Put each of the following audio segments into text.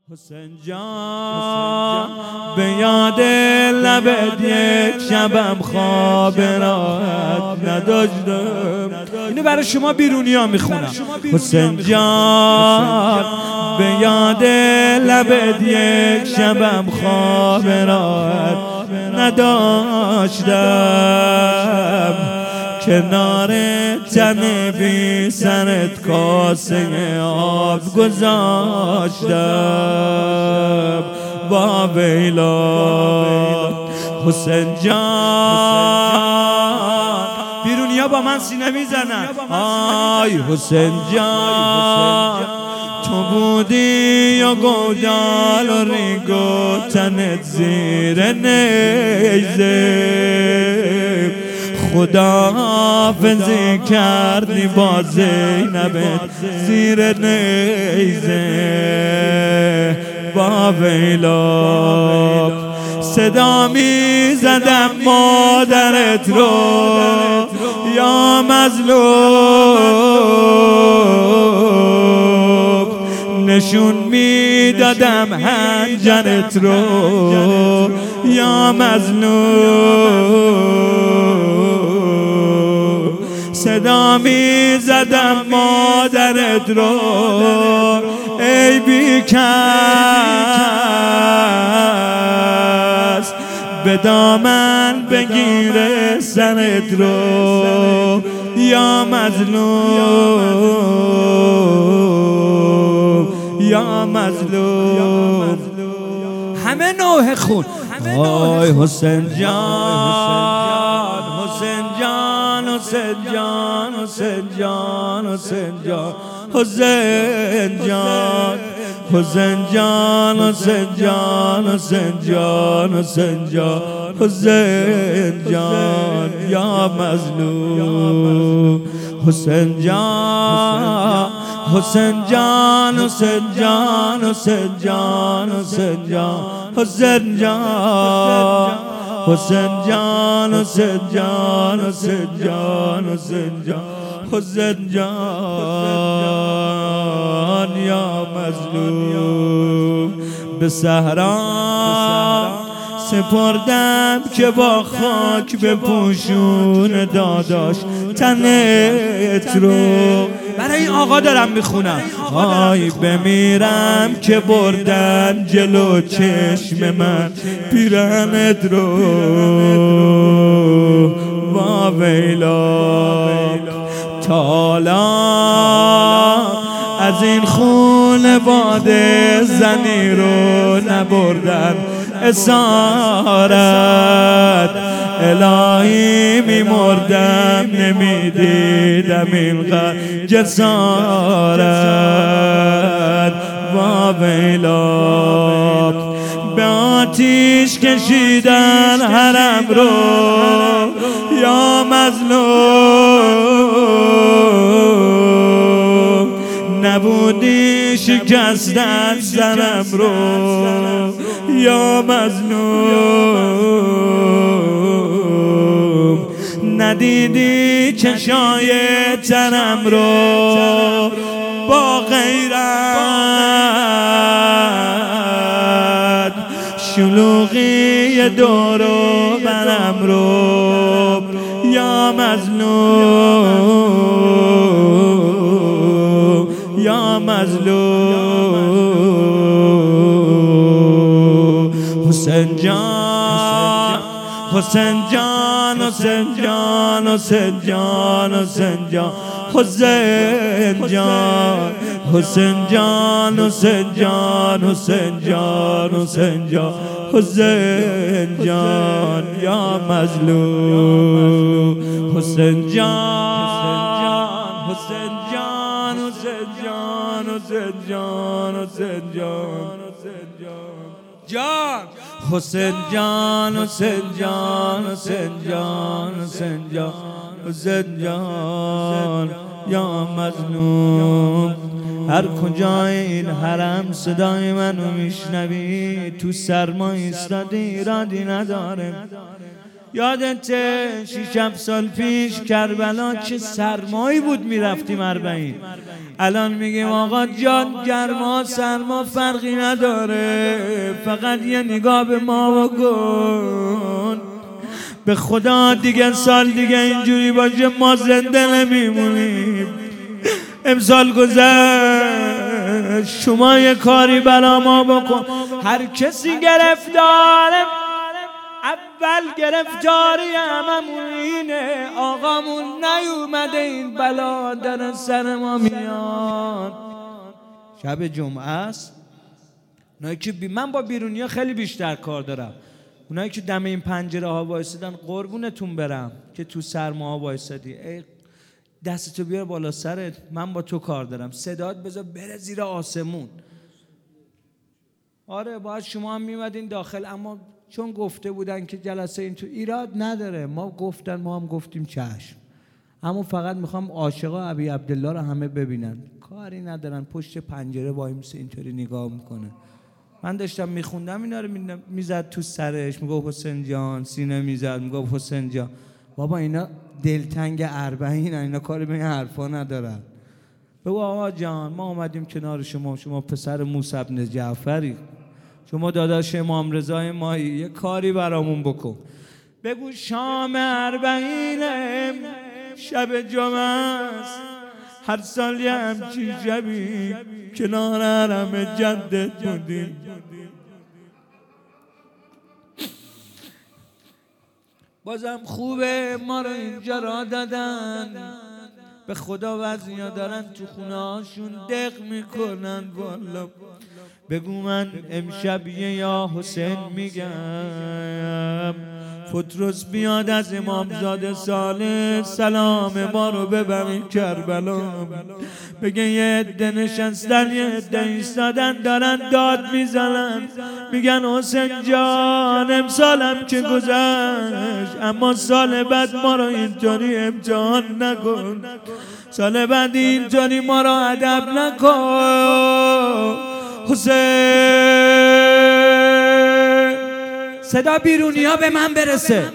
حسین جان به یاد لبت یک شبم خواب راحت نداشتم. اینو برای شما بیرونی ها میخونم. حسین جان به یاد لبت یک شبم خواب راحت نداشتم. کنار تن بی سرت کاسه آب گذاشتم. با ویلا حسین جان بیرونیا با من سینه میزنن. آی حسین جان تو بودی یا گودال و ریگو تنت زیر نیزه. خداحافظی کردی با زینبت زیر نیزه. با ویلا صدا می زدم مادرت رو یا مظلوم. نشون می دادم هنجرت رو یا مظلوم. صدا می زدم مادرت رو ای بیکس به دامن بگیره سرت رو یا مظلوم یا مظلوم. همه نوع خون. آی حسین جان حسین جان حسین جان حسین جان حسین جان حسین جان حسین جان حسین جان حسین جان حسین جان حسین جان یا مظلوم. حسین جان حسین جان حسین جان حسین جان حسین جان حسین جان حسین جان حسین جان حسین جان حسین جان حسین جان یا مظلوم. به صحرا سپردم که با خاک بپوشون داداش تنت رو. برای این آقا دارم میخونم. آی بمیرم که بردن جلو چشم من پیرهنت رو. با ویلا تالا از این خانواده زنی رو نبردن اسارت. الهی میمردم نمیدیدم اینقدر جسارت. با ویلا به آتیش کشیدن حرم رو یا مظلوم. نبودی شکستن سرم رو یا مظلوم. ندیدی چشای تنم رو با غیرت. شلوغی دورو برم رو یا مظلوم یا مظلوم. حسین جان حسین جان حسین جان حسین جان حسین جان حسین جان حسین جان حسین جان حسین جان حسین جان حسین جان یا مظلوم. حسین جان حسین جان حسین جان حسین جان حسین جان جان حسین جان حسین جان حسین جان حسین جان حسین جان یا مظلوم. هر کجای این حرم صدای منو میشنوی تو سرما ایستادی ایرادی نداره. یادت 6 سال پیش کربلا چه سرمایی بود میرفتیم 40. الان میگیم آقا جان گرما سرما فرقی نداره، فقط یه نگاه به ما بکن. به خدا دیگه سال دیگه اینجوری باشه ما زنده نمیمونیم. امسال گذشت، شما یه کاری برا ما بکن. هر کسی گرفتاره، اول گرفتاری هممون اینه. آقامون نیومده این بلا در سر ما میاد. شب جمعه است، اونایی که من با بیرونیا خیلی بیشتر کار دارم. اونایی که دم این پنجره ها وایسادن قربونتون برم که تو سرما ها وایسادی. ای دستتو بیار بالا سرت، من با تو کار دارم. صدات بذار بره زیر آسمون. آره باید شما هم میمدین داخل، اما چون گفته بودن که جلسه این تو ایراد نداره، ما گفتن ما هم گفتیم چشم. اما فقط میخوام عاشقا ابی عبدالله رو همه ببینن. کاری ندارن، پشت پنجره وایمیسه اینطوری نگاه میکنه. من داشتم میخوندم اینا رو، میزد تو سرش، میگفت حسین جان، سینه میزد، میگفت حسین جان. بابا اینا دلتنگ 40، اینا کاری به این حرفا ندارن. بگو آقا جان ما اومدیم کنار شما پسر موسی بن جعفری، شما داداش امام رضای مایی، یه کاری برامون بکن. بگو شام 40 شب جمعه است، هر سال یه همچین شبی کنار حرم جدت بودیم. بازم خوبه ما رو اینجا را دادن. به خدا وزنیا دارن تو خونه هاشون دق میکنن. والا بگو من امشب یا حسین میگم فترس بیاد از امامزاده صالح سلام ما رو ببرین کربلا. بگه یه عده نشستن یه عده ایستادن دارن داد میزنن، میگن حسین جان امسالم که گذشت، اما سال بعد ما رو اینطوری امتحان نکن، سال بعد اینطوری ما رو ادب نکن. حسین صدا بیرونی ها به من برسه.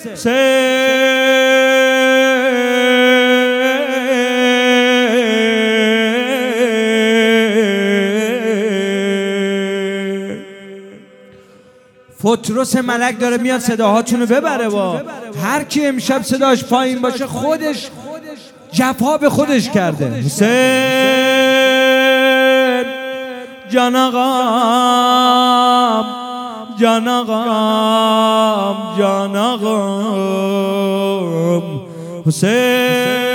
فترس ملک داره میاد صداهاتونو ببره. با هر کی امشب صداش پایین باشه خودش جفا به خودش کرده. حسین جان آقام، جان آقام، جان آقام، حسین